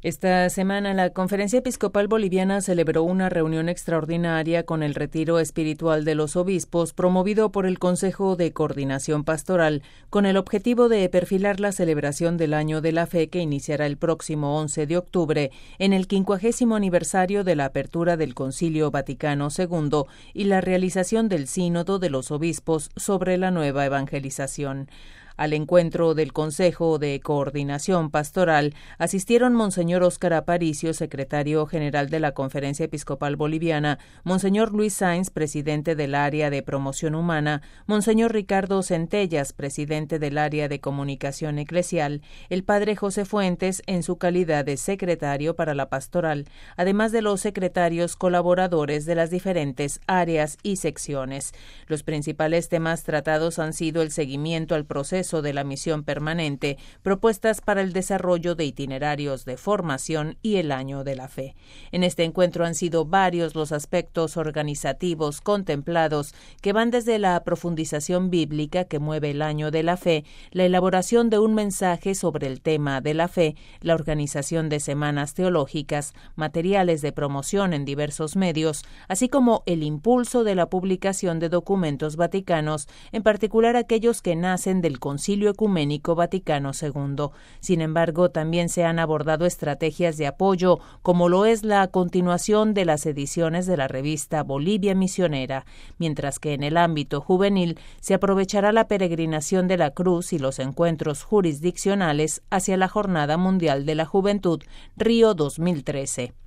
Esta semana la Conferencia Episcopal Boliviana celebró una reunión extraordinaria con el Retiro Espiritual de los Obispos promovido por el Consejo de Coordinación Pastoral con el objetivo de perfilar la celebración del Año de la Fe que iniciará el próximo 11 de octubre en el 50º aniversario de la apertura del Concilio Vaticano II y la realización del Sínodo de los Obispos sobre la nueva evangelización. Al encuentro del Consejo de Coordinación Pastoral asistieron Monseñor Óscar Aparicio, secretario general de la Conferencia Episcopal Boliviana, Monseñor Luis Sáenz, presidente del Área de Promoción Humana, Monseñor Ricardo Centellas, presidente del Área de Comunicación Eclesial, el Padre José Fuentes, en su calidad de secretario para la pastoral, además de los secretarios colaboradores de las diferentes áreas y secciones. Los principales temas tratados han sido el seguimiento al proceso de la misión permanente, propuestas para el desarrollo de itinerarios de formación y el Año de la Fe. En este encuentro han sido varios los aspectos organizativos contemplados que van desde la profundización bíblica que mueve el Año de la Fe, la elaboración de un mensaje sobre el tema de la fe, la organización de semanas teológicas, materiales de promoción en diversos medios, así como el impulso de la publicación de documentos vaticanos, en particular aquellos que nacen del Concilio Ecuménico Vaticano II. Sin embargo, también se han abordado estrategias de apoyo, como lo es la continuación de las ediciones de la revista Bolivia Misionera, mientras que en el ámbito juvenil se aprovechará la peregrinación de la Cruz y los encuentros jurisdiccionales hacia la Jornada Mundial de la Juventud, Río 2013.